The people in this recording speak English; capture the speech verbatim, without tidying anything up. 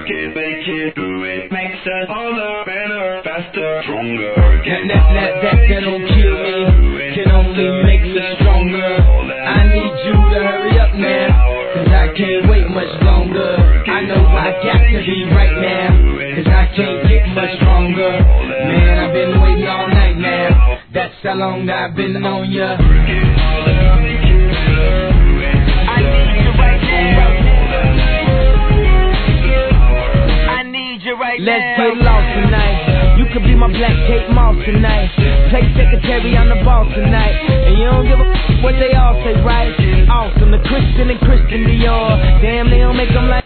it, make it, do it. Makes us harder, better, faster, stronger. That, that, that, that, that don't kill me, can only make us stronger. I need you to hurry up now, cause I can't wait much longer. I know I got to be right now, cause I can't get much stronger. Man, I've been waiting all night now, that's how long I've been on ya. Let's get lost tonight. You could be my black Kate Moss tonight. Play secretary, I'm the boss tonight. And you don't give a f what they all say, right? Awesome, the Christian and Christian Dior. Damn, they don't make them like